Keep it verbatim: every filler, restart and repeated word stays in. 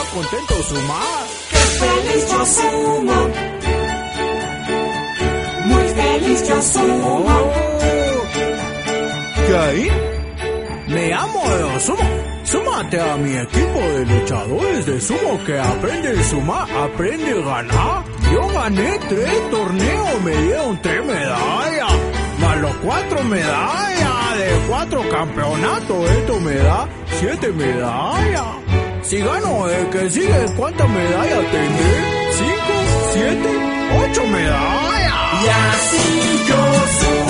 contento sumar. ¡Qué feliz yo sumo! Muy feliz yo sumo. Oh. ¿Qué ahí? Me llamo de Sumo. Súmate a mi equipo de luchadores de sumo que aprende a sumar, aprende a ganar. Yo gané tres torneos, me dieron tres medallas. Más los cuatro medallas de cuatro campeonatos, esto me da siete medallas. Si gano el que sigue, ¿cuántas medallas tendré? Cinco, siete, ocho medallas. Y así yo sumo.